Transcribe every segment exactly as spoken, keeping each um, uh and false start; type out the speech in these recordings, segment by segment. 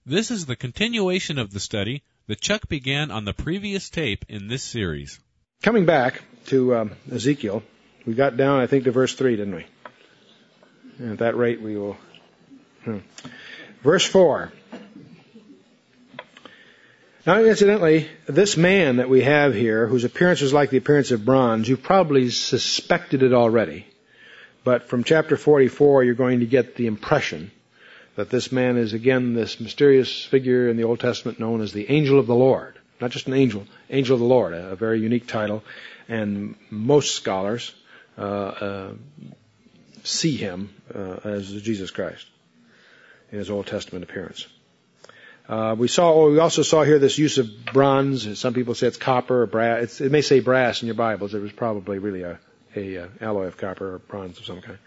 This is the continuation of the study that Chuck began on the previous tape in this series. Coming back to um, Ezekiel, we got down, I think, to verse three, didn't we? And at that rate, we will... Hmm. Verse four. Now, incidentally, this man that we have here, whose appearance was like the appearance of bronze, you've probably suspected it already. But from chapter forty-four, you're going to get the impression that this man is, again, this mysterious figure in the Old Testament known as the Angel of the Lord. Not just an angel, Angel of the Lord, a, a very unique title. And most scholars uh, uh, see him uh, as Jesus Christ in his Old Testament appearance. Uh, we saw. Oh, we also saw here this use of bronze. Some people say it's copper or brass. It's, it may say brass in your Bibles. It was probably really a, a uh, alloy of copper or bronze of some kind.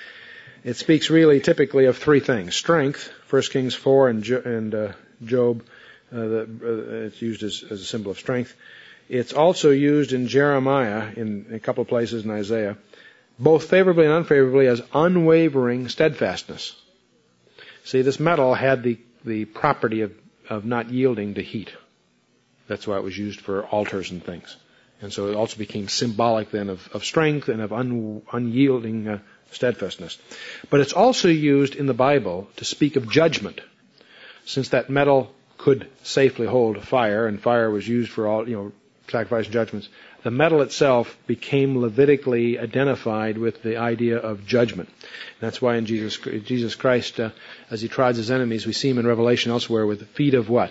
It speaks really typically of three things: strength, First Kings four and, jo- and uh, Job. Uh, the, uh, it's used as, as a symbol of strength. It's also used in Jeremiah in, in a couple of places in Isaiah, both favorably and unfavorably, as unwavering steadfastness. See, this metal had the the property of, of not yielding to heat. That's why it was used for altars and things. And so it also became symbolic then of, of strength and of un, unyielding uh, steadfastness. But it's also used in the Bible to speak of judgment. Since that metal could safely hold fire, and fire was used for all, you know, sacrifice and judgments, the metal itself became Levitically identified with the idea of judgment. And that's why in Jesus, Jesus Christ, uh, as he trods his enemies, we see him in Revelation elsewhere with feet of what?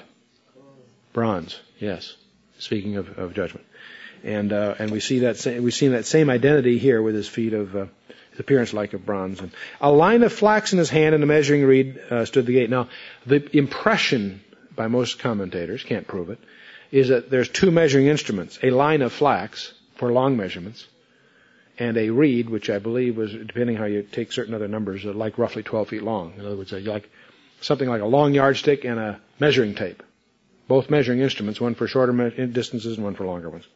Bronze. Yes. Speaking of, of judgment. And, uh, and we see that, we see that same identity here with his feet of, uh, his appearance like of bronze. And a line of flax in his hand and a measuring reed uh, stood the gate. Now, the impression by most commentators, can't prove it, is that there's two measuring instruments, a line of flax for long measurements, and a reed, which I believe was, depending how you take certain other numbers, like roughly twelve feet long. In other words, like something like a long yardstick and a measuring tape. Both measuring instruments, one for shorter distances and one for longer ones.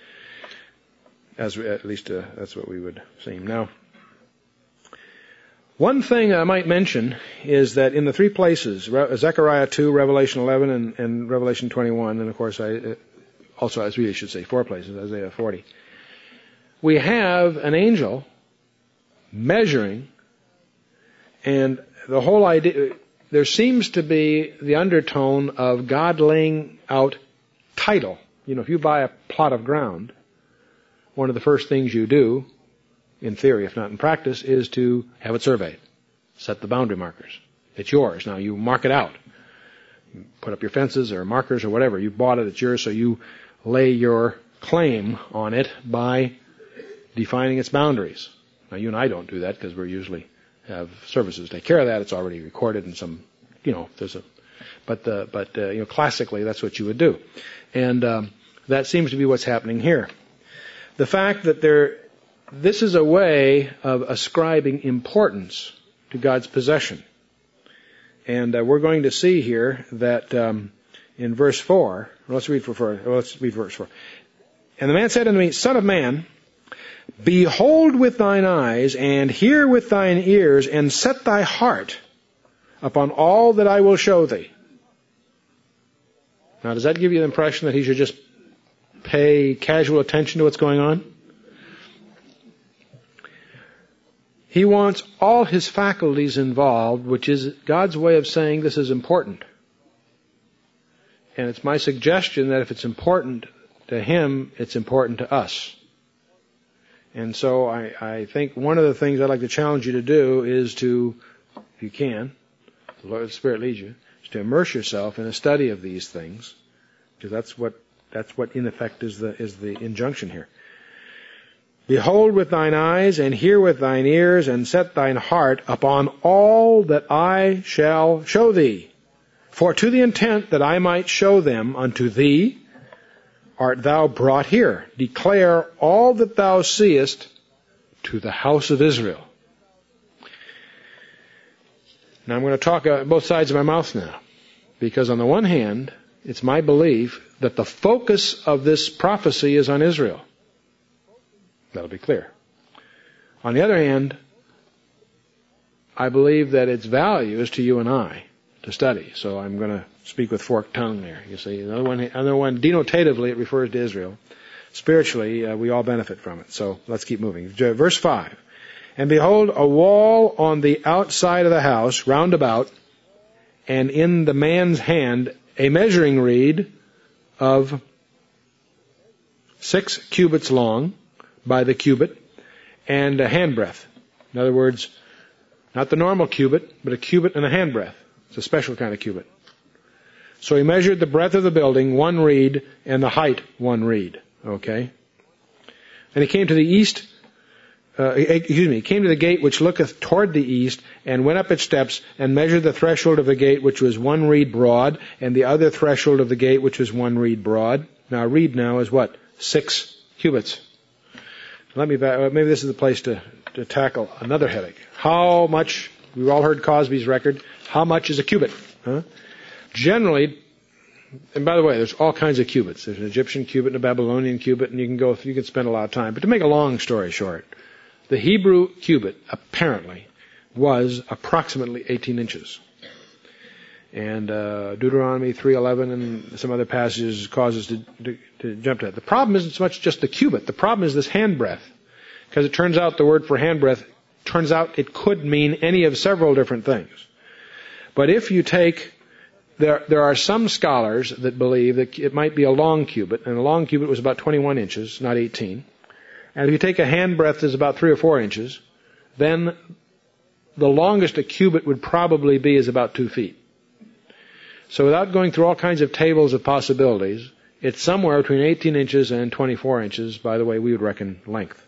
As we, at least uh, that's what we would seem. Now, one thing I might mention is that in the three places, Zechariah two, Revelation eleven, and, and Revelation twenty-one, and of course I also, I really should say four places, Isaiah forty, we have an angel measuring, and the whole idea, there seems to be the undertone of God laying out title. You know, if you buy a plot of ground, one of the first things you do, in theory, if not in practice, is to have it surveyed. Set the boundary markers. It's yours. Now you mark it out. You put up your fences or markers or whatever. You bought it, it's yours, so you lay your claim on it by defining its boundaries. Now you and I don't do that because we usually have services take care of that. It's already recorded in some, you know, there's a, but the, but uh, you know, classically that's what you would do. And um, that seems to be what's happening here. The fact that there, this is a way of ascribing importance to God's possession. And uh, we're going to see here that um, in verse four, let's read for four, let's read verse four. And the man said unto me, Son of man, behold with thine eyes, and hear with thine ears, and set thy heart upon all that I will show thee. Now, does that give you the impression that he should just pay casual attention to what's going on? He wants all his faculties involved, which is God's way of saying this is important. And it's my suggestion that if it's important to him, it's important to us. And so I, I think one of the things I'd like to challenge you to do is to, if you can, the Lord, the Spirit leads you, is to immerse yourself in a study of these things, because that's what that's what in effect is the is the injunction here. Behold with thine eyes, and hear with thine ears, and set thine heart upon all that I shall show thee. For to the intent that I might show them unto thee, art thou brought here. Declare all that thou seest to the house of Israel. Now I'm going to talk uh, both sides of my mouth now. Because on the one hand, it's my belief that the focus of this prophecy is on Israel. That'll be clear. On the other hand, I believe that its value is to you and I, to study. So I'm going to speak with forked tongue there. You see, another one, another one. Denotatively, it refers to Israel. Spiritually, uh, we all benefit from it. So let's keep moving. Verse five. And behold, a wall on the outside of the house, round about, and in the man's hand a measuring reed of six cubits long by the cubit, and a handbreadth. In other words, not the normal cubit, but a cubit and a handbreadth. It's a special kind of cubit. So he measured the breadth of the building, one reed, and the height, one reed. Okay? And he came to the east, uh, excuse me, he came to the gate which looketh toward the east, and went up its steps, and measured the threshold of the gate, which was one reed broad, and the other threshold of the gate, which was one reed broad. Now, a reed now is what? Six cubits. Let me back, maybe this is the place to, to tackle another headache. How much, we've all heard Cosby's record, how much is a cubit? Huh? Generally, and by the way, there's all kinds of cubits. There's an Egyptian cubit and a Babylonian cubit, and you can go, you can spend a lot of time. But to make a long story short, the Hebrew cubit apparently was approximately eighteen inches. And uh, Deuteronomy three eleven and some other passages cause us to, to, to jump to that. The problem isn't so much just the cubit. The problem is this handbreadth. Because it turns out the word for handbreadth, turns out it could mean any of several different things. But if you take, there, there are some scholars that believe that it might be a long cubit, and a long cubit was about twenty-one inches, not eighteen. And if you take a handbreadth is about three or four inches, then the longest a cubit would probably be is about two feet. So without going through all kinds of tables of possibilities, it's somewhere between eighteen inches and twenty-four inches, by the way we would reckon length.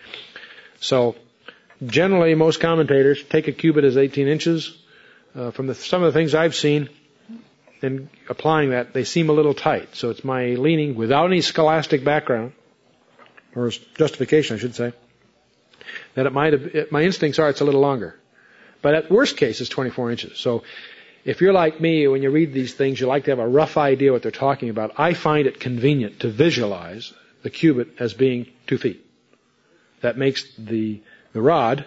So generally most commentators take a cubit as eighteen inches. Uh, from the, some of the things I've seen in applying that, they seem a little tight. So it's my leaning, without any scholastic background, or justification I should say, that it might have, it, my instincts are it's a little longer. But at worst case it's twenty-four inches. So if you're like me, when you read these things, you like to have a rough idea what they're talking about. I find it convenient to visualize the cubit as being two feet. That makes the the rod,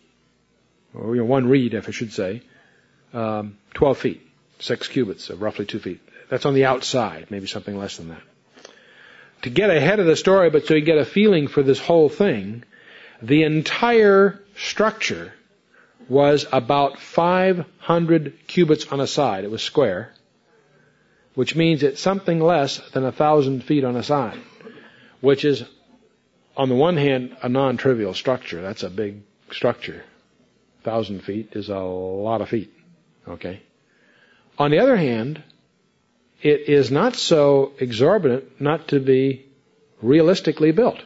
or you know, one reed, if I should say, um, twelve feet, six cubits, of roughly two feet. That's on the outside, maybe something less than that. To get ahead of the story, but so you get a feeling for this whole thing, the entire structure was about five hundred cubits on a side. It was square, which means it's something less than a thousand feet on a side, which is, on the one hand, a non-trivial structure. That's a big structure. A thousand feet is a lot of feet. Okay. On the other hand, it is not so exorbitant not to be realistically built.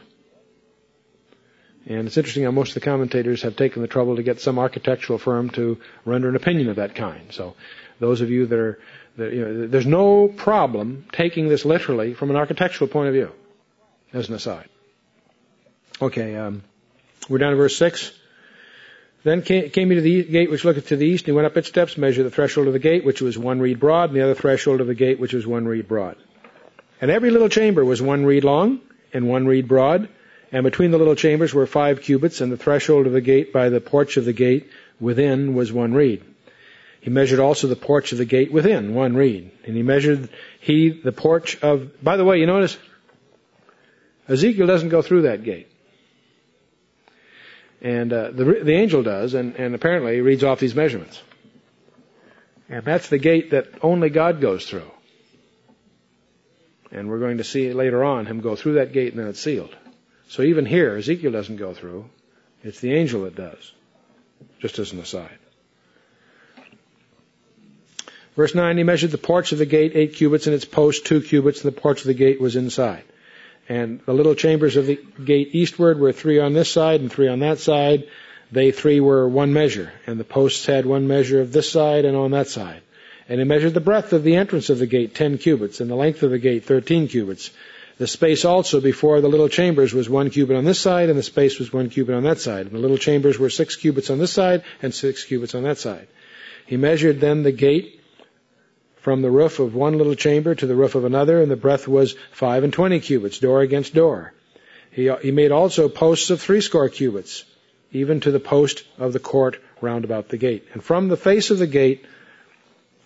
And it's interesting how most of the commentators have taken the trouble to get some architectural firm to render an opinion of that kind. So those of you that are, that, you know, there's no problem taking this literally from an architectural point of view, as an aside. Okay, um, we're down to verse six. Then came, came he to the gate which looketh to the east, and he went up its steps, measured the threshold of the gate, which was one reed broad, and the other threshold of the gate, which was one reed broad. And every little chamber was one reed long, and one reed broad, and between the little chambers were five cubits, and the threshold of the gate by the porch of the gate within was one reed. He measured also the porch of the gate within, one reed. And he measured he the porch of, by the way, you notice, Ezekiel doesn't go through that gate. And uh, the, the angel does, and, and apparently he reads off these measurements. And that's the gate that only God goes through. And we're going to see later on him go through that gate and then it's sealed. So even here, Ezekiel doesn't go through. It's the angel that does. Just as an aside. Verse nine, he measured the porch of the gate eight cubits, and its post two cubits, and the porch of the gate was inside. And the little chambers of the gate eastward were three on this side and three on that side. They three were one measure, and the posts had one measure of this side and on that side. And he measured the breadth of the entrance of the gate ten cubits, and the length of the gate thirteen cubits. The space also before the little chambers was one cubit on this side, and the space was one cubit on that side. And the little chambers were six cubits on this side and six cubits on that side. He measured then the gate from the roof of one little chamber to the roof of another, and the breadth was five and twenty cubits, door against door. He, he made also posts of threescore cubits, even to the post of the court round about the gate. And from the face of the gate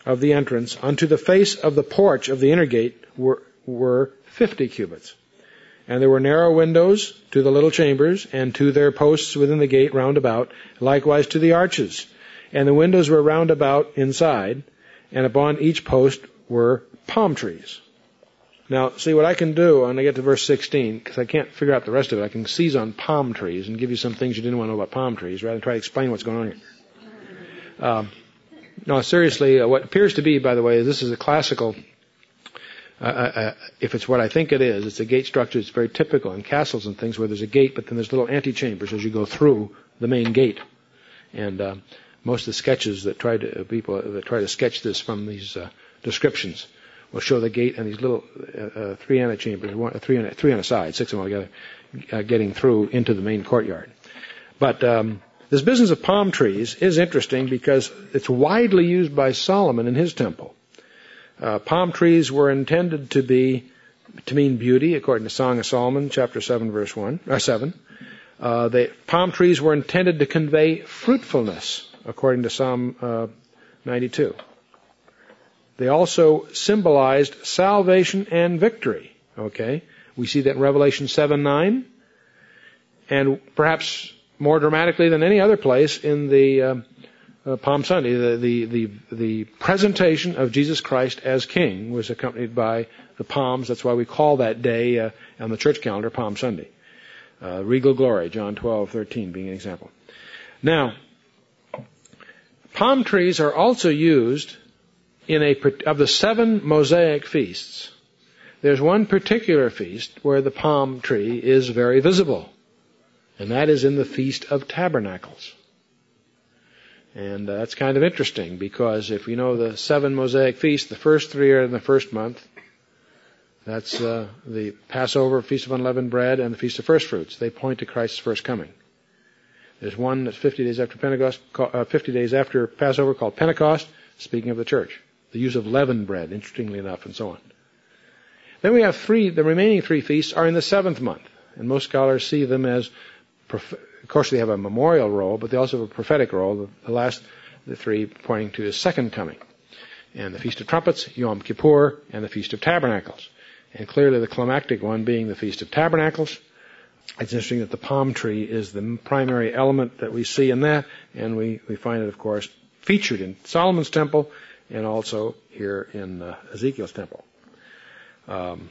of the entrance unto the face of the porch of the inner gate were, were fifty cubits. And there were narrow windows to the little chambers, and to their posts within the gate round about, likewise to the arches. And the windows were round about inside, and upon each post were palm trees. Now, see what I can do when I get to verse sixteen, because I can't figure out the rest of it. I can seize on palm trees and give you some things you didn't want to know about palm trees, rather than try to explain what's going on here. Um, no, seriously, uh, what appears to be, by the way, this is a classical, uh, uh, if it's what I think it is, it's a gate structure. It's very typical in castles and things where there's a gate, but then there's little antechambers as you go through the main gate. And uh, most of the sketches that try to, uh, people that try to sketch this from these uh, descriptions will show the gate and these little uh, uh, three antechambers, one, three, on, three on a side, six of them all together, uh, getting through into the main courtyard. But um, this business of palm trees is interesting because it's widely used by Solomon in his temple. Uh, palm trees were intended to be to mean beauty, according to Song of Solomon, chapter seven, verse one or seven. Uh, they, palm trees were intended to convey fruitfulness, according to Psalm uh, ninety-two. They also symbolized salvation and victory. Okay, we see that in Revelation seven nine, and perhaps more dramatically than any other place in the uh, uh, Palm Sunday, the, the the the presentation of Jesus Christ as King was accompanied by the palms. That's why we call that day uh, on the church calendar Palm Sunday. Uh, regal glory, John twelve thirteen being an example. Now, palm trees are also used in a of the seven Mosaic feasts. There's one particular feast where the palm tree is very visible, and that is in the Feast of Tabernacles. And uh, that's kind of interesting because if you know the seven Mosaic feasts, the first three are in the first month. That's uh, the Passover, Feast of Unleavened Bread, and the Feast of First Fruits. They point to Christ's first coming. There's one that's fifty days after Pentecost, uh, fifty days after Passover, called Pentecost, speaking of the church. The use of leavened bread, interestingly enough, and so on. Then we have three, the remaining three feasts are in the seventh month, and most scholars see them as, of course they have a memorial role, but they also have a prophetic role, the last, the three pointing to his second coming. And the Feast of Trumpets, Yom Kippur, and the Feast of Tabernacles. And clearly the climactic one being the Feast of Tabernacles. It's interesting that the palm tree is the primary element that we see in that, and we, we find it, of course, featured in Solomon's temple and also here in uh, Ezekiel's temple. Um,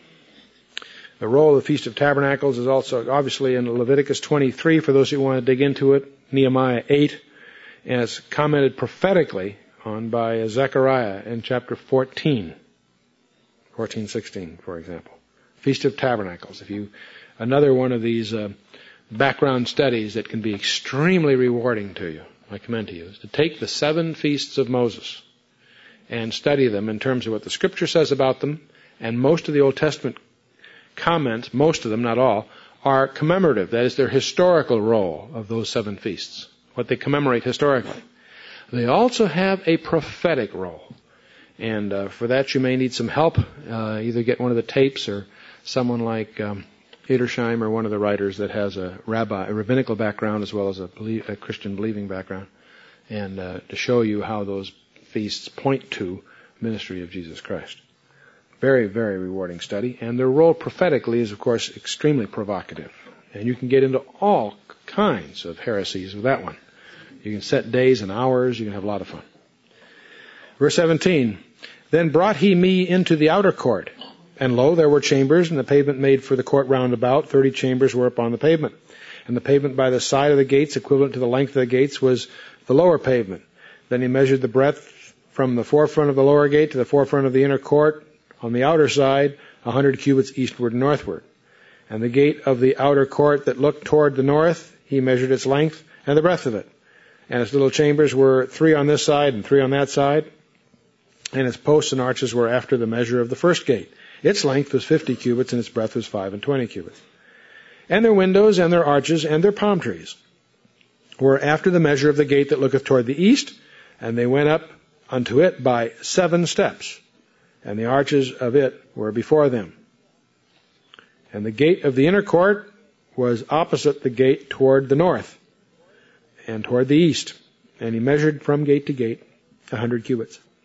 the role of the Feast of Tabernacles is also obviously in Leviticus twenty-three, for those who want to dig into it, Nehemiah eight, and it's commented prophetically on by Zechariah in chapter fourteen, fourteen sixteen, for example. Feast of Tabernacles. If you, another one of these uh, background studies that can be extremely rewarding to you, I commend to you, is to take the seven feasts of Moses and study them in terms of what the Scripture says about them, and most of the Old Testament comments, most of them, not all, are commemorative. That is their historical role of those seven feasts, what they commemorate historically. They also have a prophetic role, and uh, for that you may need some help. Uh, either get one of the tapes or someone like um, Edersheim or one of the writers that has a rabbi, a rabbinical background as well as a, belie- a Christian believing background, and uh, to show you how those feasts point to ministry of Jesus Christ. Very, very rewarding study. And their role prophetically is, of course, extremely provocative. And you can get into all kinds of heresies with that one. You can set days and hours. You can have a lot of fun. Verse seventeen, Then brought he me into the outer court. And lo, there were chambers, and the pavement made for the court round about. Thirty chambers were upon the pavement. And the pavement by the side of the gates, equivalent to the length of the gates, was the lower pavement. Then he measured the breadth from the forefront of the lower gate to the forefront of the inner court, on the outer side, a hundred cubits eastward and northward. And the gate of the outer court that looked toward the north, he measured its length and the breadth of it. And its little chambers were three on this side and three on that side. And its posts and arches were after the measure of the first gate. Its length was fifty cubits, and its breadth was five and twenty cubits. And their windows and their arches and their palm trees were after the measure of the gate that looketh toward the east, and they went up unto it by seven steps, and the arches of it were before them. And the gate of the inner court was opposite the gate toward the north and toward the east. And he measured from gate to gate a hundred cubits.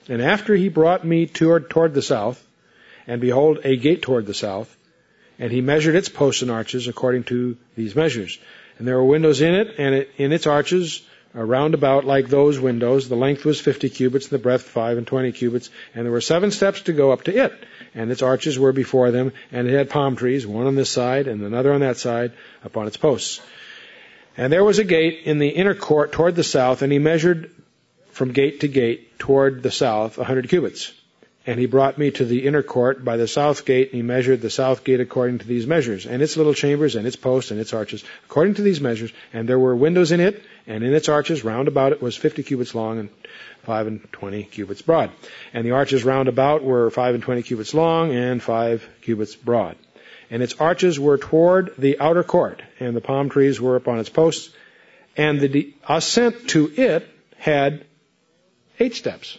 And after he brought me toward, toward the south, and behold, a gate toward the south, and he measured its posts and arches according to these measures. And there were windows in it, and it, in its arches, round about like those windows. The length was fifty cubits, and the breadth five and twenty cubits. And there were seven steps to go up to it. And its arches were before them, and it had palm trees, one on this side and another on that side, upon its posts. And there was a gate in the inner court toward the south, and he measured from gate to gate toward the south a hundred cubits. And he brought me to the inner court by the south gate, and he measured the south gate according to these measures, and its little chambers, and its posts, and its arches, according to these measures. And there were windows in it, and in its arches round about it was fifty cubits long, and five and twenty cubits broad. And the arches round about were five and twenty cubits long, and five cubits broad. And its arches were toward the outer court, and the palm trees were upon its posts, and the ascent to it had eight steps.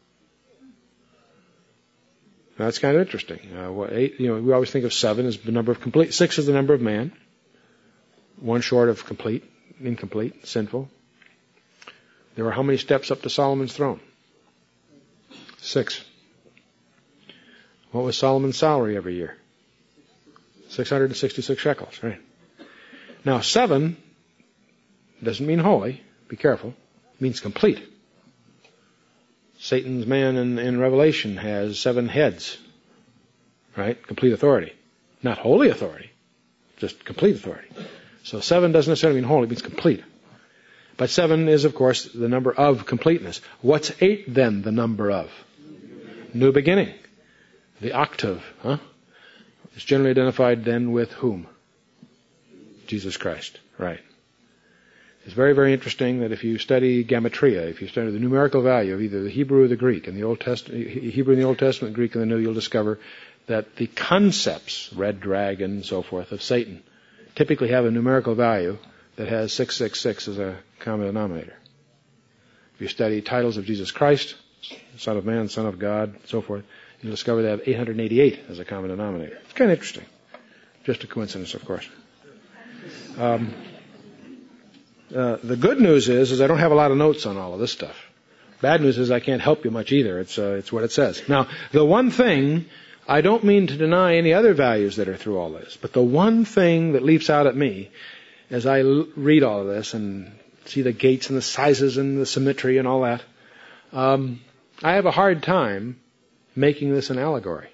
Now, that's kind of interesting. Uh, what eight? You know, we always think of seven as the number of complete. Six is the number of man. One short of complete, incomplete, sinful. There were how many steps up to Solomon's throne? Six. What was Solomon's salary every year? six hundred sixty-six shekels, right? Now, seven doesn't mean holy. Be careful. It means complete. Satan's man in, in Revelation has seven heads, right? Complete authority. Not holy authority, just complete authority. So seven doesn't necessarily mean holy, it means complete. But seven is, of course, the number of completeness. What's eight then, the number of? New beginning. The octave, huh? It's generally identified then with whom? Jesus Christ, right. It's very, very interesting that if you study gematria, if you study the numerical value of either the Hebrew or the Greek, in the Old Testament, Hebrew in the Old Testament, Greek in the New, you'll discover that the concepts, red dragon and so forth, of Satan, typically have a numerical value that has six six six as a common denominator. If you study titles of Jesus Christ, Son of Man, Son of God, and so forth, you'll discover they have eight hundred eighty-eight as a common denominator. It's kind of interesting. Just a coincidence, of course. Um, Uh, the good news is, is I don't have a lot of notes on all of this stuff. Bad news is I can't help you much either. It's, uh, it's what it says. Now, the one thing, I don't mean to deny any other values that are through all this, but the one thing that leaps out at me as I l- read all of this and see the gates and the sizes and the symmetry and all that, um, I have a hard time making this an allegory.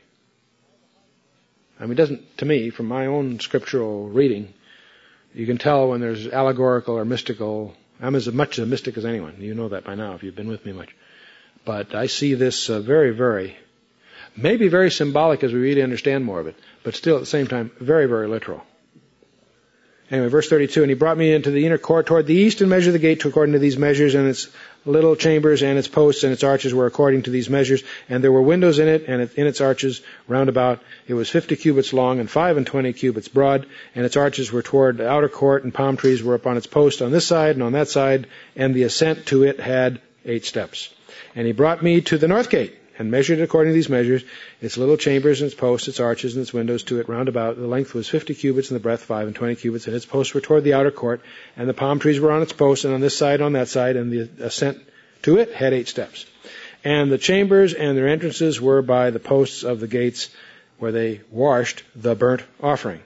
I mean, it doesn't, to me, from my own scriptural reading, you can tell when there's allegorical or mystical. I'm as much a mystic as anyone. You know that by now if you've been with me much. But I see this uh, very, very, maybe very symbolic as we really understand more of it, but still at the same time very, very literal. Anyway, verse thirty-two, and he brought me into the inner court toward the east and measured the gate according to these measures, and its little chambers and its posts and its arches were according to these measures, and there were windows in it, and in its arches round about. It was fifty cubits long and five and twenty cubits broad, and its arches were toward the outer court, and palm trees were upon its posts on this side and on that side, and the ascent to it had eight steps. And he brought me to the north gate, and measured it according to these measures, its little chambers and its posts, its arches and its windows to it round about. The length was fifty cubits, and the breadth five and twenty cubits, and its posts were toward the outer court, and the palm trees were on its posts, and on this side, on that side, and the ascent to it had eight steps. And the chambers and their entrances were by the posts of the gates where they washed the burnt offering.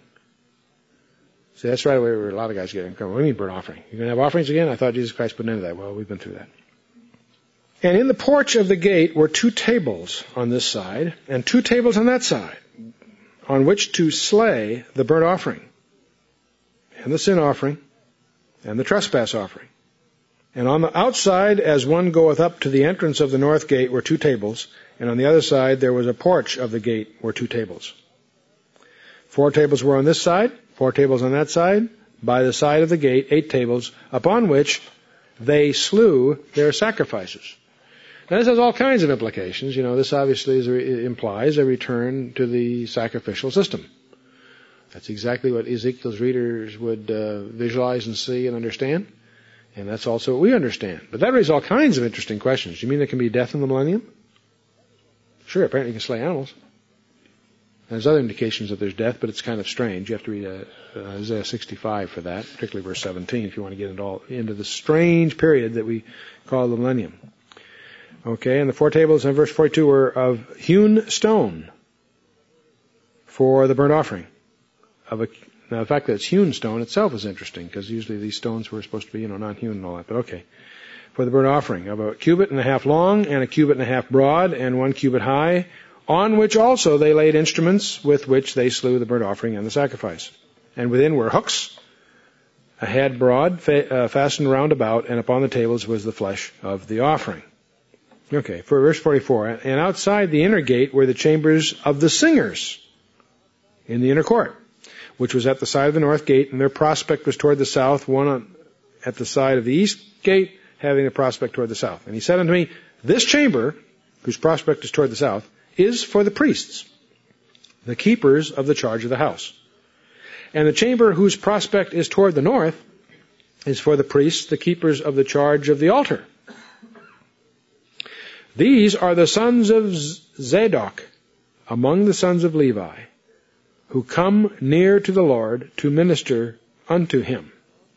See, that's right away where a lot of guys get in. What do you mean burnt offering? You're going to have offerings again? I thought Jesus Christ put an end to that. Well, we've been through that. And in the porch of the gate were two tables on this side, and two tables on that side, on which to slay the burnt offering, and the sin offering, and the trespass offering. And on the outside, as one goeth up to the entrance of the north gate, were two tables, and on the other side there was a porch of the gate, were two tables. Four tables were on this side, four tables on that side, by the side of the gate, eight tables, upon which they slew their sacrifices. Now, this has all kinds of implications. You know, this obviously is, implies a return to the sacrificial system. That's exactly what Ezekiel's readers would uh, visualize and see and understand. And that's also what we understand. But that raises all kinds of interesting questions. You mean there can be death in the millennium? Sure, apparently you can slay animals. And there's other indications that there's death, but it's kind of strange. You have to read uh, uh, Isaiah sixty-five for that, particularly verse seventeen, if you want to get into, all, into the strange period that we call the millennium. Okay, and the four tables in verse forty-two were of hewn stone for the burnt offering. Of a, now, the fact that it's hewn stone itself is interesting, because usually these stones were supposed to be, you know, not hewn and all that, but okay. For the burnt offering, of a cubit and a half long, and a cubit and a half broad, and one cubit high, on which also they laid instruments with which they slew the burnt offering and the sacrifice. And within were hooks, a head broad, fa- uh, fastened round about, and upon the tables was the flesh of the offering. Okay, for verse forty-four, and outside the inner gate were the chambers of the singers in the inner court, which was at the side of the north gate, and their prospect was toward the south, one on, at the side of the east gate, having a prospect toward the south. And he said unto me, this chamber, whose prospect is toward the south, is for the priests, the keepers of the charge of the house. And the chamber whose prospect is toward the north is for the priests, the keepers of the charge of the altar. These are the sons of Zadok among the sons of Levi, who come near to the Lord to minister unto him.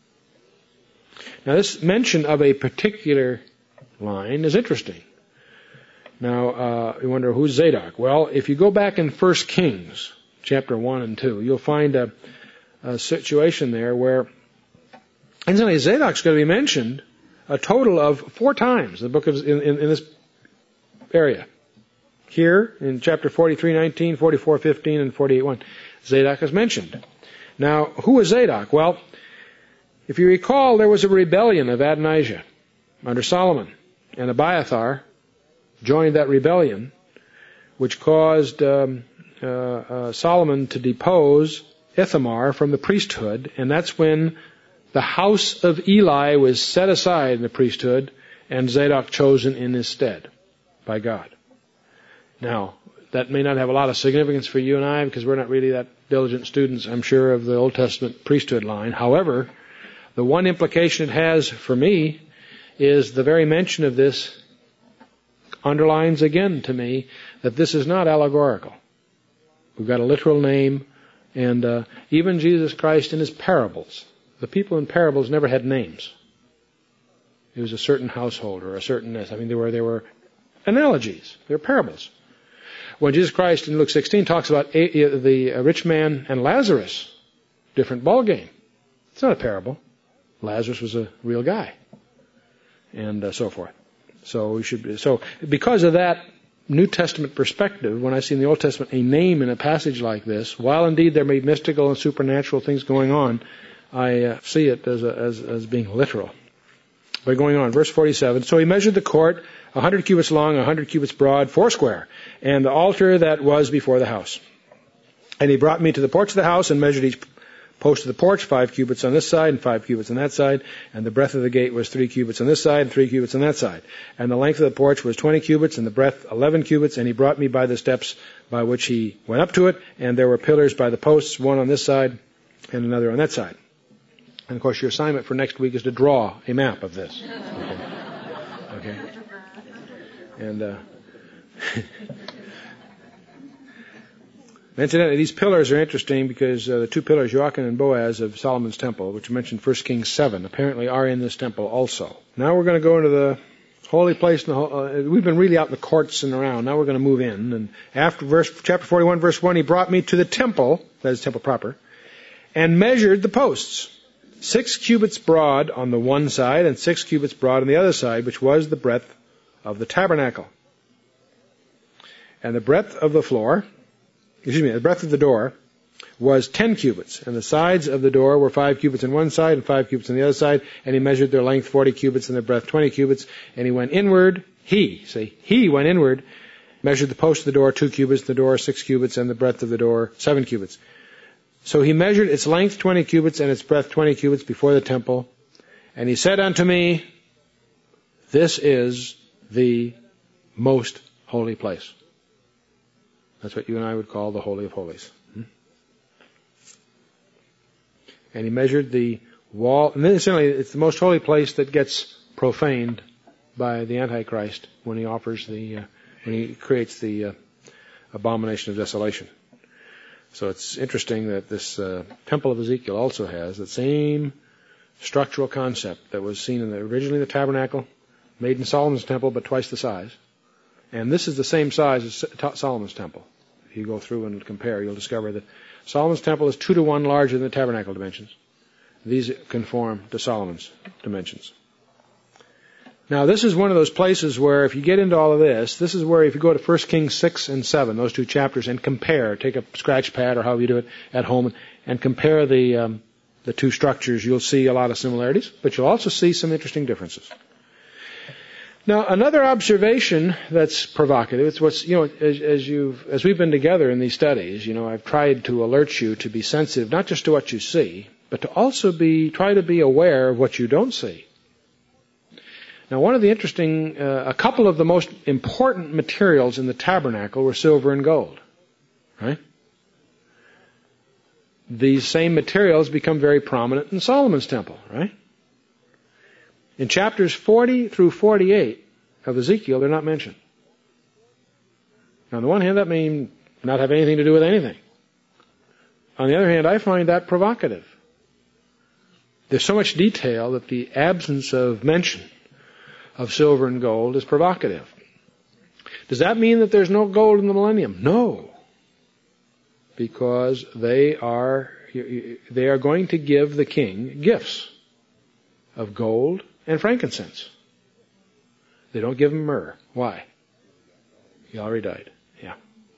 Now, this mention of a particular line is interesting. Now, uh, you wonder, who's Zadok? Well, if you go back in First Kings, chapter one and two, you'll find a, a situation there where, incidentally, Zadok's going to be mentioned a total of four times in the book of, in, in, in this area. Here, in chapter forty-three nineteen, forty-four fifteen, and forty-eight one, Zadok is mentioned. Now, who was Zadok? Well, if you recall, there was a rebellion of Adonijah under Solomon, and Abiathar joined that rebellion, which caused um, uh, uh, Solomon to depose Ithamar from the priesthood, and that's when the house of Eli was set aside in the priesthood, and Zadok chosen in his stead by God. Now, that may not have a lot of significance for you and I, because we're not really that diligent students, I'm sure, of the Old Testament priesthood line. However, the one implication it has for me is the very mention of this underlines again to me that this is not allegorical. We've got a literal name, and uh, even Jesus Christ in his parables, the people in parables never had names. It was a certain household or a certain nest. I mean, there were there were analogies. They were parables. When Jesus Christ in Luke sixteen talks about a, the rich man and Lazarus, different ballgame. It's not a parable. Lazarus was a real guy, and uh, so forth. So we should be, so because of that New Testament perspective, when I see in the Old Testament a name in a passage like this, while indeed there may be mystical and supernatural things going on, I uh, see it as, a, as as being literal. But going on, verse forty-seven. So he measured the court a hundred cubits long, a hundred cubits broad, foursquare, and the altar that was before the house. And he brought me to the porch of the house and measured each post of the porch, five cubits on this side and five cubits on that side. And the breadth of the gate was three cubits on this side and three cubits on that side. And the length of the porch was twenty cubits and the breadth eleven cubits. And he brought me by the steps by which he went up to it. And there were pillars by the posts, one on this side and another on that side. And of course, your assignment for next week is to draw a map of this. Okay. Okay. And, uh, incidentally, these pillars are interesting because uh, the two pillars, Joachim and Boaz of Solomon's temple, which are mentioned in First Kings seven, apparently are in this temple also. Now we're going to go into the holy place. In the, uh, we've been really out in the courts and around. Now we're going to move in. And after verse, chapter forty-one, verse one, he brought me to the temple, that is temple proper, and measured the posts. Six cubits broad on the one side and six cubits broad on the other side, which was the breadth of the tabernacle. And the breadth of the floor, excuse me, the breadth of the door was ten cubits, and the sides of the door were five cubits on one side and five cubits on the other side, and he measured their length forty cubits and their breadth twenty cubits, and he went inward, he, say, he went inward, measured the post of the door two cubits, the door six cubits, and the breadth of the door seven cubits. So he measured its length twenty cubits and its breadth twenty cubits before the temple, and he said unto me, this is the most holy place. That's what you and I would call the Holy of Holies. And he measured the wall. And then incidentally, it's the most holy place that gets profaned by the Antichrist when he offers the, uh, when he creates the uh, abomination of desolation. So it's interesting that this uh, temple of Ezekiel also has the same structural concept that was seen in the, originally the tabernacle, made in Solomon's temple, but twice the size. And this is the same size as Solomon's temple. If you go through and compare, you'll discover that Solomon's temple is two to one larger than the tabernacle dimensions. These conform to Solomon's dimensions. Now, this is one of those places where if you get into all of this, this is where if you go to First Kings six and seven, those two chapters, and compare, take a scratch pad or however you do it at home, and compare the um, the two structures, you'll see a lot of similarities, but you'll also see some interesting differences. Now, another observation that's provocative, it's what's, you know, as, as you've, as we've been together in these studies, you know, I've tried to alert you to be sensitive, not just to what you see, but to also be, try to be aware of what you don't see. Now, one of the interesting, uh, a couple of the most important materials in the tabernacle were silver and gold, right? These same materials become very prominent in Solomon's temple, right? In chapters forty through forty-eight of Ezekiel, they're not mentioned. Now, on the one hand, that may not have anything to do with anything. On the other hand, I find that provocative. There's so much detail that the absence of mention of silver and gold is provocative. Does that mean that there's no gold in the millennium? No. Because they are, they are going to give the king gifts of gold and frankincense. They don't give him myrrh. Why? He already died. Yeah.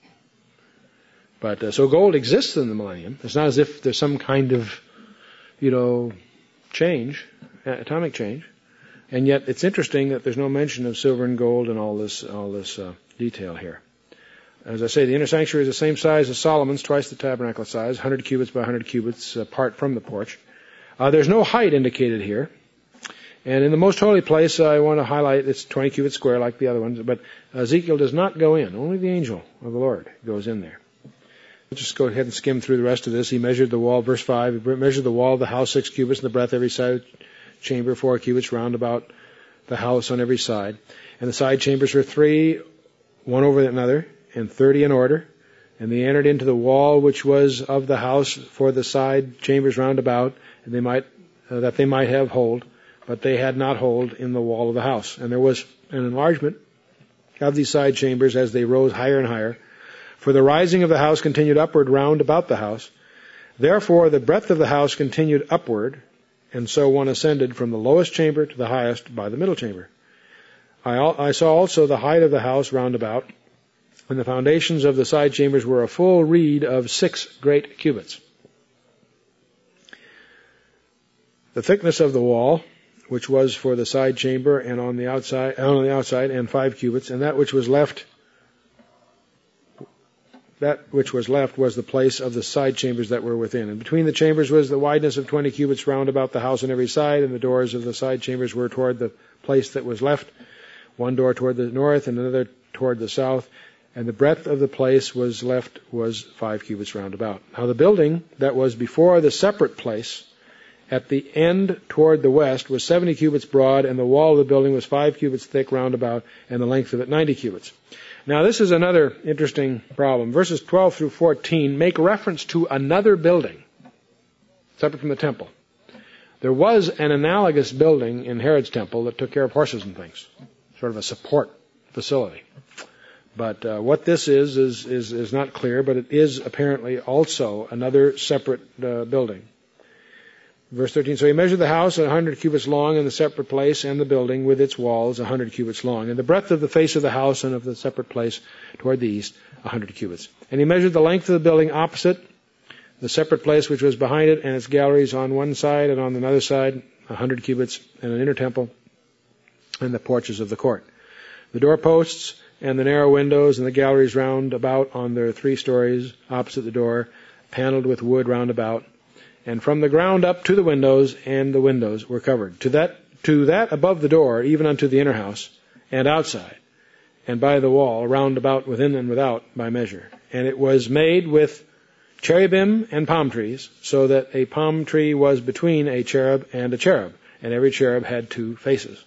But uh, so gold exists in the millennium. It's not as if there's some kind of, you know, change, atomic change. And yet it's interesting that there's no mention of silver and gold and all this, all this uh, detail here. As I say, the inner sanctuary is the same size as Solomon's, twice the tabernacle size, one hundred cubits by one hundred cubits apart from the porch. Uh, there's no height indicated here. And in the most holy place, I want to highlight it's twenty cubits square like the other ones, but Ezekiel does not go in. Only the angel of the Lord goes in there. Let's just go ahead and skim through the rest of this. He measured the wall, verse five, he measured the wall of the house six cubits in the breadth every side chamber, four cubits round about the house on every side. And the side chambers were three, one over another, and thirty in order. And they entered into the wall which was of the house for the side chambers round about, and they might, uh, that they might have hold, but they had not hold in the wall of the house. And there was an enlargement of these side chambers as they rose higher and higher. For the rising of the house continued upward round about the house. Therefore the breadth of the house continued upward, and so one ascended from the lowest chamber to the highest by the middle chamber. I, I saw also the height of the house round about, and the foundations of the side chambers were a full reed of six great cubits. The thickness of the wall, which was for the side chamber and on the outside, on the outside, and five cubits, and that which was left, that which was left was the place of the side chambers that were within. And between the chambers was the wideness of twenty cubits round about the house on every side, and the doors of the side chambers were toward the place that was left, one door toward the north and another toward the south. And the breadth of the place was left was five cubits round about. Now the building that was before the separate place at the end toward the west was seventy cubits broad, and the wall of the building was five cubits thick round about, and the length of it ninety cubits. Now this is another interesting problem. Verses twelve through fourteen make reference to another building, separate from the temple. There was an analogous building in Herod's temple that took care of horses and things, sort of a support facility. But uh, what this is, is is is not clear, but it is apparently also another separate uh, building. Verse thirteen, so he measured the house a hundred cubits long in the separate place, and the building with its walls a hundred cubits long, and the breadth of the face of the house and of the separate place toward the east a hundred cubits. And he measured the length of the building opposite the separate place which was behind it, and its galleries on one side and on another side a hundred cubits, and an inner temple, and the porches of the court. The doorposts and the narrow windows and the galleries round about on their three stories opposite the door, paneled with wood round about. And from the ground up to the windows, and the windows were covered. To that, to that above the door, even unto the inner house, and outside, and by the wall, round about within and without, by measure. And it was made with cherubim and palm trees, so that a palm tree was between a cherub and a cherub, and every cherub had two faces.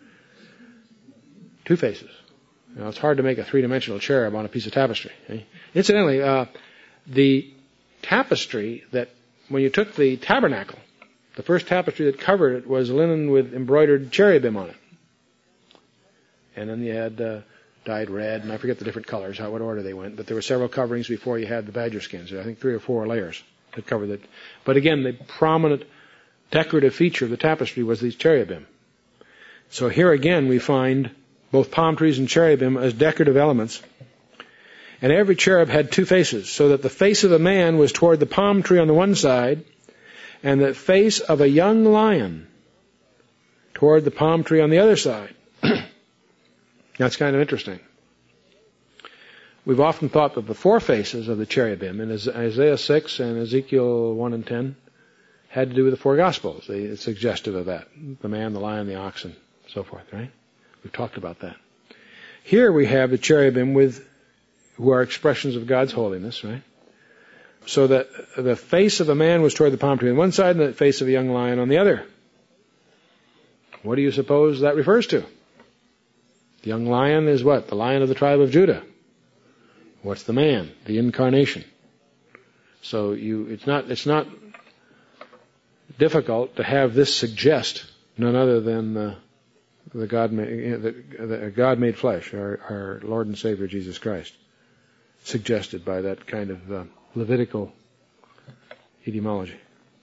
Two faces. Now, it's hard to make a three-dimensional cherub on a piece of tapestry. Eh? Incidentally, uh, the tapestry that when you took the tabernacle, the first tapestry that covered it was linen with embroidered cherubim on it. And then you had uh, dyed red, and I forget the different colors, how what order they went. But there were several coverings before you had the badger skins. I think three or four layers that covered it. But again, the prominent decorative feature of the tapestry was these cherubim. So here again we find both palm trees and cherubim as decorative elements. And every cherub had two faces, so that the face of a man was toward the palm tree on the one side, and the face of a young lion toward the palm tree on the other side. That's kind of interesting. We've often thought that the four faces of the cherubim in Isaiah six and Ezekiel one and ten had to do with the four Gospels. It's suggestive of that. The man, the lion, the ox, and so forth, right? We've talked about that. Here we have the cherubim with, who are expressions of God's holiness, right? So that the face of a man was toward the palm tree on one side and the face of a young lion on the other. What do you suppose that refers to? The young lion is what? The lion of the tribe of Judah. What's the man? The incarnation. So you, it's not, it's not difficult to have this suggest none other than the, the God made, the, the God made flesh, our, our Lord and Savior Jesus Christ, suggested by that kind of uh, Levitical etymology.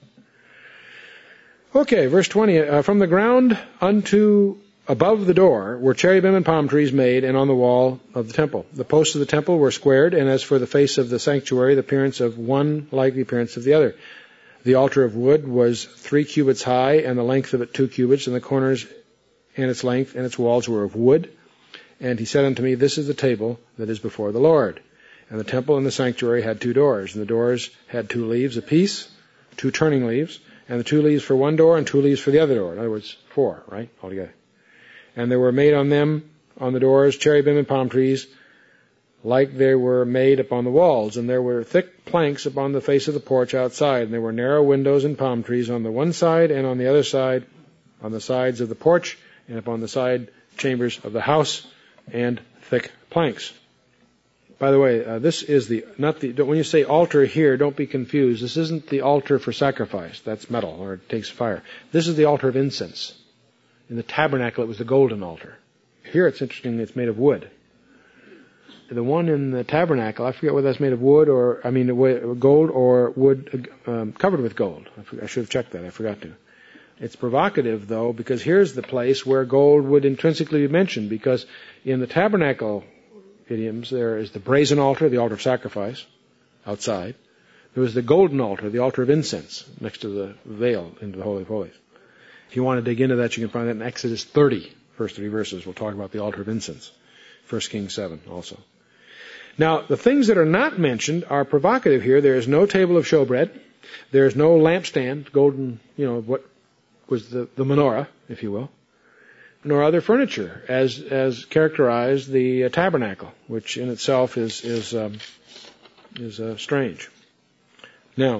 Okay, verse twenty. Uh, from the ground unto above the door were cherubim and palm trees made, and on the wall of the temple. The posts of the temple were squared, and as for the face of the sanctuary, the appearance of one like the appearance of the other. The altar of wood was three cubits high, and the length of it two cubits, and the corners and its length and its walls were of wood. And he said unto me, This is the table that is before the Lord. And the temple and the sanctuary had two doors, and the doors had two leaves apiece, two turning leaves, and the two leaves for one door and two leaves for the other door. In other words, four, right, altogether. And there were made on them, on the doors, cherubim and palm trees, like they were made upon the walls. And there were thick planks upon the face of the porch outside, and there were narrow windows and palm trees on the one side and on the other side, on the sides of the porch, and upon the side chambers of the house, and thick planks. By the way, uh, this is the, not the, when you say altar here, don't be confused. This isn't the altar for sacrifice. That's metal, or it takes fire. This is the altar of incense. In the tabernacle, it was the golden altar. Here it's interesting, it's made of wood. The one in the tabernacle, I forget whether that's made of wood or, I mean, gold or wood um, covered with gold. I, forgot, I should have checked that. I forgot to. It's provocative, though, because here's the place where gold would intrinsically be mentioned, because in the tabernacle idioms, there is the brazen altar, the altar of sacrifice, outside. There was the golden altar, the altar of incense, next to the veil into the Holy of Holies. If you want to dig into that, you can find that in Exodus thirty, first three verses. We'll talk about the altar of incense. First Kings seven also. Now, the things that are not mentioned are provocative here. There is no table of showbread. There is no lampstand, golden, you know, what was the, the menorah, if you will, nor other furniture, as as characterized the uh, tabernacle, which in itself is is um, is uh, strange. Now,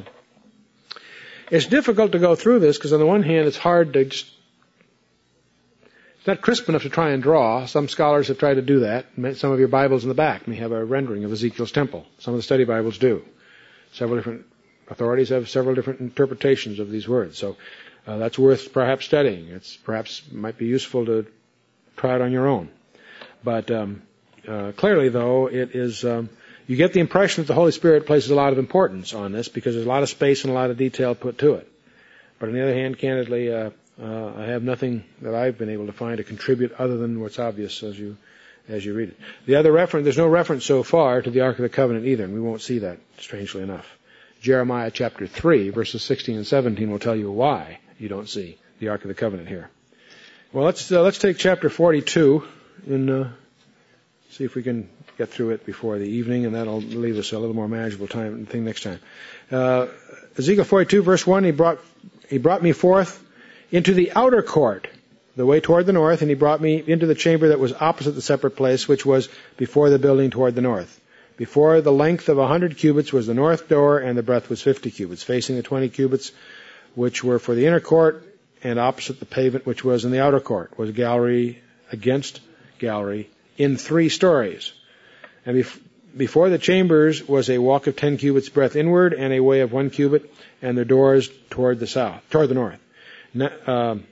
it's difficult to go through this because on the one hand, it's hard to just, it's not crisp enough to try and draw. Some scholars have tried to do that. Some of your Bibles in the back may have a rendering of Ezekiel's temple. Some of the study Bibles do. Several different authorities have several different interpretations of these words. So uh, that's worth perhaps studying. It's perhaps might be useful to try it on your own. But um, uh, clearly, though, it is. Um, you get the impression that the Holy Spirit places a lot of importance on this because there's a lot of space and a lot of detail put to it. But on the other hand, candidly, uh, uh, I have nothing that I've been able to find to contribute other than what's obvious as you as you read it. The other reference, there's no reference so far to the Ark of the Covenant either, and we won't see that, strangely enough. Jeremiah chapter three, verses sixteen and seventeen will tell you why you don't see the Ark of the Covenant here. Well, let's uh, let's take chapter forty-two and uh, see if we can get through it before the evening, and that'll leave us a little more manageable time thing next time. Uh, Ezekiel forty-two, verse one, he brought he brought me forth into the outer court, the way toward the north, and he brought me into the chamber that was opposite the separate place, which was before the building toward the north. Before the length of a hundred cubits was the north door, and the breadth was fifty cubits, facing the twenty cubits, which were for the inner court, and opposite the pavement, which was in the outer court, was gallery against gallery in three stories. And bef- before the chambers was a walk of ten cubits breadth inward, and a way of one cubit, and their doors toward the south, toward the north. Uh,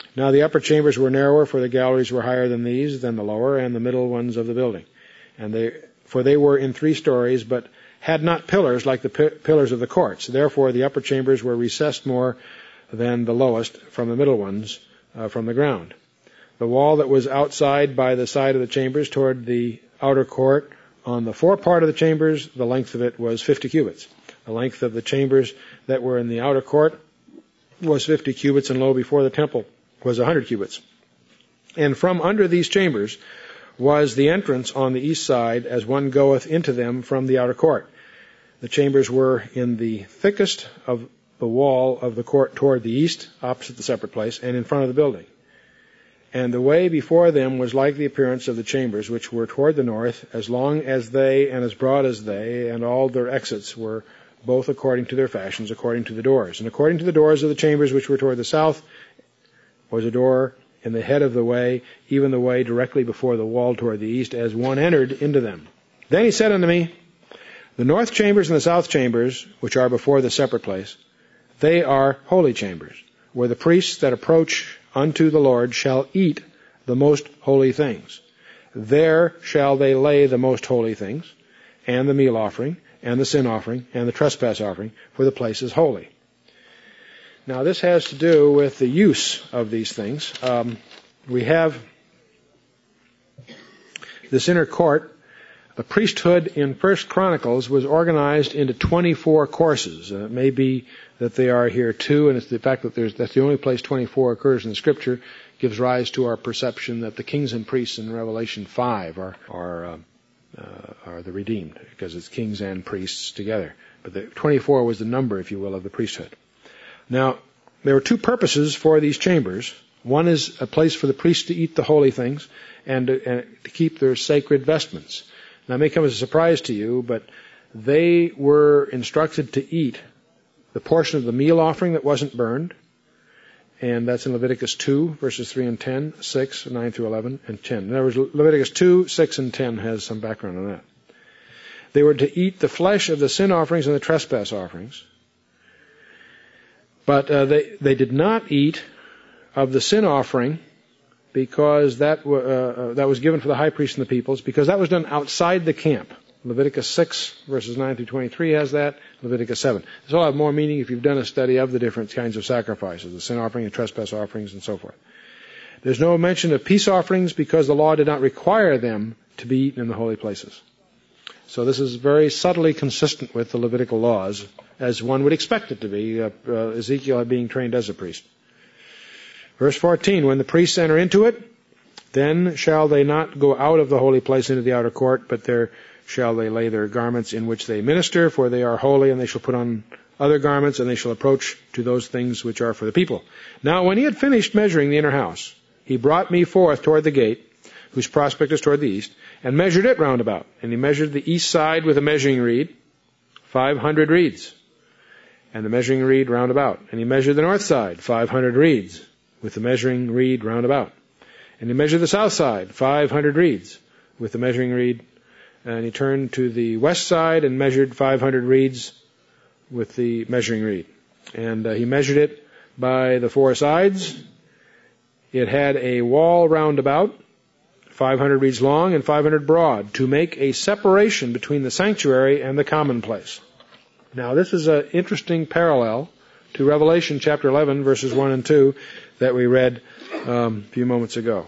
Now the upper chambers were narrower, for the galleries were higher than these, than the lower, and the middle ones of the building. And they, for they were in three stories, but had not pillars like the pi- pillars of the courts. Therefore the upper chambers were recessed more than the lowest from the middle ones uh, from the ground. The wall that was outside by the side of the chambers toward the outer court, on the fore part of the chambers, the length of it was fifty cubits. The length of the chambers that were in the outer court was fifty cubits, and lo, before the temple was a hundred cubits. And from under these chambers was the entrance on the east side, as one goeth into them from the outer court. The chambers were in the thickest of the wall of the court toward the east, opposite the separate place, and in front of the building. And the way before them was like the appearance of the chambers, which were toward the north, as long as they and as broad as they, and all their exits were both according to their fashions, according to the doors. And according to the doors of the chambers which were toward the south was a door in the head of the way, even the way directly before the wall toward the east, as one entered into them. Then he said unto me, the north chambers and the south chambers, which are before the separate place, they are holy chambers, where the priests that approach unto the Lord shall eat the most holy things. There shall they lay the most holy things, and the meal offering, and the sin offering, and the trespass offering, for the place is holy. Now this has to do with the use of these things. Um, we have this inner court. The priesthood in First Chronicles was organized into twenty-four courses. Uh, it may be that they are here too, and it's the fact that there's, that's the only place twenty-four occurs in the Scripture gives rise to our perception that the kings and priests in Revelation five are are uh, uh, are the redeemed, because it's kings and priests together. But the twenty-four was the number, if you will, of the priesthood. Now, there were two purposes for these chambers. One is a place for the priests to eat the holy things and to, and to keep their sacred vestments. Now, it may come as a surprise to you, but they were instructed to eat the portion of the meal offering that wasn't burned, and that's in Leviticus two, verses three and ten, six, nine through eleven, and ten. In other words, Leviticus two, six, and ten has some background on that. They were to eat the flesh of the sin offerings and the trespass offerings, but uh, they, they did not eat of the sin offering, because that, uh, uh, that was given for the high priest and the peoples, because that was done outside the camp. Leviticus six, verses nine through twenty-three has that, Leviticus seven. This will have more meaning if you've done a study of the different kinds of sacrifices, the sin offering, the trespass offerings, and so forth. There's no mention of peace offerings, because the law did not require them to be eaten in the holy places. So this is very subtly consistent with the Levitical laws, as one would expect it to be, uh, uh, Ezekiel being trained as a priest. Verse fourteen, when the priests enter into it, then shall they not go out of the holy place into the outer court, but there shall they lay their garments in which they minister, for they are holy, and they shall put on other garments, and they shall approach to those things which are for the people. Now when he had finished measuring the inner house, he brought me forth toward the gate, whose prospect is toward the east, and measured it round about. And he measured the east side with a measuring reed, five hundred reeds, and the measuring reed round about. And he measured the north side, five hundred reeds, with the measuring reed round about. And he measured the south side, five hundred reeds, with the measuring reed. And he turned to the west side and measured five hundred reeds with the measuring reed. And uh, he measured it by the four sides. It had a wall round about, five hundred reeds long and five hundred broad, to make a separation between the sanctuary and the common place. Now this is an interesting parallel to Revelation chapter eleven, verses one and two, that we read um, a few moments ago.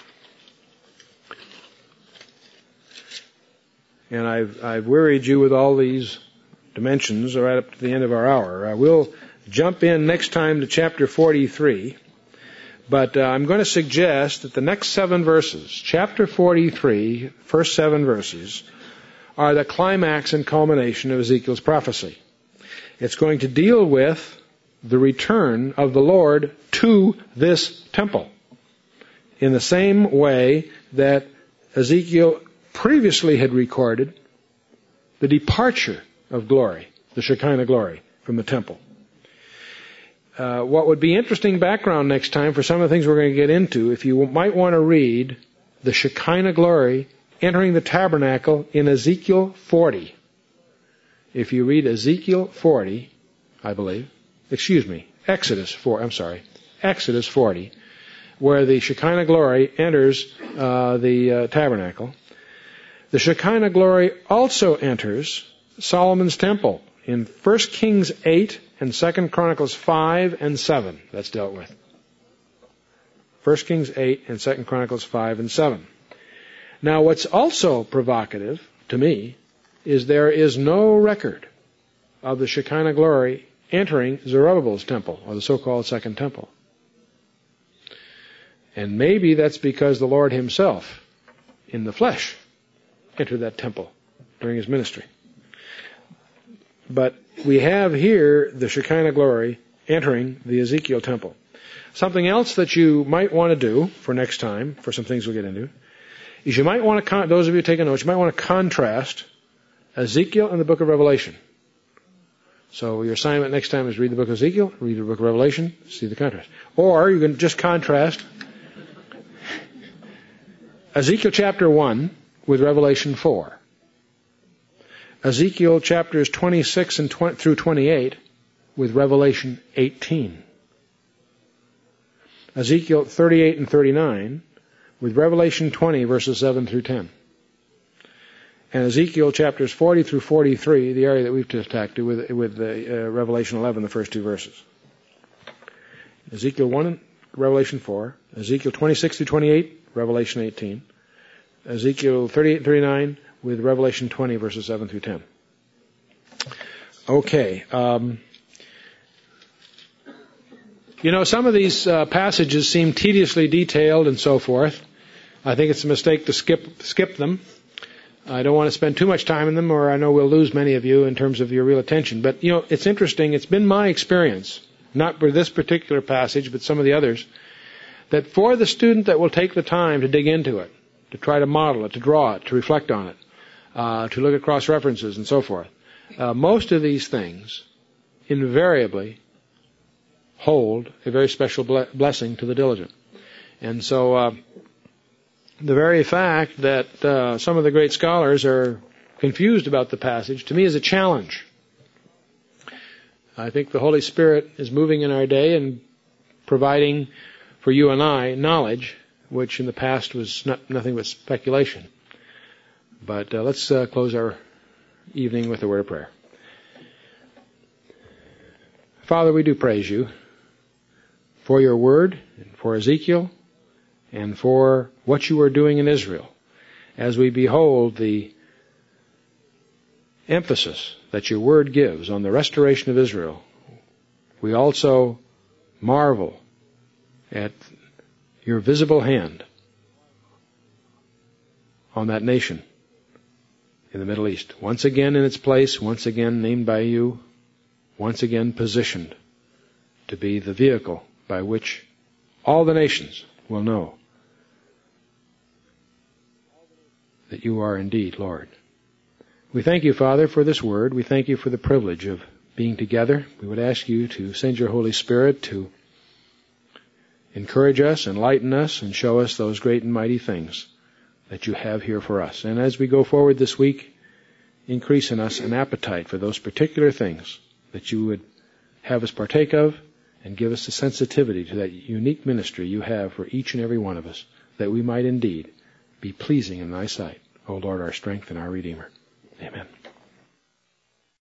And I've, I've wearied you with all these dimensions right up to the end of our hour. I will jump in next time to chapter forty-three, but uh, I'm going to suggest that the next seven verses, chapter forty-three, first seven verses, are the climax and culmination of Ezekiel's prophecy. It's going to deal with the return of the Lord to this temple, in the same way that Ezekiel previously had recorded the departure of glory, the Shekinah glory, from the temple. Uh, what would be interesting background next time for some of the things we're going to get into, if you might want to read the Shekinah glory entering the tabernacle in Ezekiel forty. If you read Ezekiel forty, I believe, excuse me, Exodus four, I'm sorry, Exodus forty, where the Shekinah glory enters uh, the uh, tabernacle. The Shekinah glory also enters Solomon's temple in First Kings eight and Second Chronicles five and seven. That's dealt with. First Kings eight and Second Chronicles five and seven. Now, what's also provocative to me is there is no record of the Shekinah glory entering Zerubbabel's temple, or the so-called Second Temple. And maybe that's because the Lord himself, in the flesh, entered that temple during his ministry. But we have here the Shekinah glory entering the Ezekiel temple. Something else that you might want to do for next time, for some things we'll get into, is you might want to, con- those of you taking notes, you might want to contrast Ezekiel and the book of Revelation. So your assignment next time is read the book of Ezekiel, read the book of Revelation, see the contrast. Or you can just contrast Ezekiel chapter one with Revelation four. Ezekiel chapters twenty-six and twenty through twenty-eight with Revelation eighteen. Ezekiel thirty-eight and thirty-nine with Revelation twenty verses seven through ten. And Ezekiel chapters forty through forty-three, the area that we've just attacked to, with, with the, uh, Revelation eleven, the first two verses. Ezekiel one, Revelation four. Ezekiel twenty-six through twenty-eight, Revelation eighteen. Ezekiel thirty-eight and thirty-nine with Revelation twenty, verses seven through ten. Okay. Um, you know, some of these uh, passages seem tediously detailed and so forth. I think it's a mistake to skip skip them. I don't want to spend too much time in them, or I know we'll lose many of you in terms of your real attention. But, you know, it's interesting. It's been my experience, not for this particular passage, but some of the others, that for the student that will take the time to dig into it, to try to model it, to draw it, to reflect on it, uh, to look at cross-references and so forth, uh, most of these things invariably hold a very special ble- blessing to the diligent. And so uh, the very fact that uh, some of the great scholars are confused about the passage, to me, is a challenge. I think the Holy Spirit is moving in our day and providing for you and I knowledge, which in the past was not, nothing but speculation. But uh, let's uh, close our evening with a word of prayer. Father, we do praise you for your word, and for Ezekiel, and for what you are doing in Israel, as we behold the emphasis that your word gives on the restoration of Israel. We also marvel at your visible hand on that nation in the Middle East, once again in its place, once again named by you, once again positioned to be the vehicle by which all the nations will know that you are indeed Lord. We thank you, Father, for this word. We thank you for the privilege of being together. We would ask you to send your Holy Spirit to encourage us, enlighten us, and show us those great and mighty things that you have here for us. And as we go forward this week, increase in us an appetite for those particular things that you would have us partake of, and give us the sensitivity to that unique ministry you have for each and every one of us, that we might indeed be pleasing in thy sight, O Lord, our strength and our Redeemer. Amen.